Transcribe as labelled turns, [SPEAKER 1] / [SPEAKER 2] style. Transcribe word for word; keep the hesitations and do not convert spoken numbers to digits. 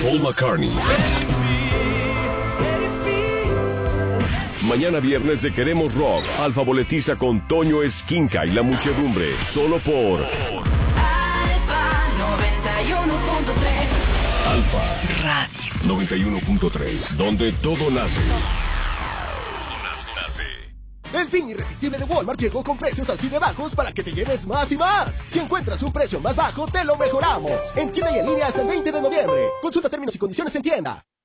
[SPEAKER 1] Paul McCartney. Mañana viernes de Queremos Rock, Alfa Boletiza con Toño Esquinca y la muchedumbre, solo por
[SPEAKER 2] Alfa noventa y uno punto tres.
[SPEAKER 1] Alfa Radio noventa y uno punto tres, donde todo nace.
[SPEAKER 3] El fin irresistible de Walmart llegó con precios así de bajos para que te lleves más y más. Si encuentras un precio más bajo, te lo mejoramos. En tienda y en línea hasta el veinte de noviembre. Consulta términos y condiciones en tienda.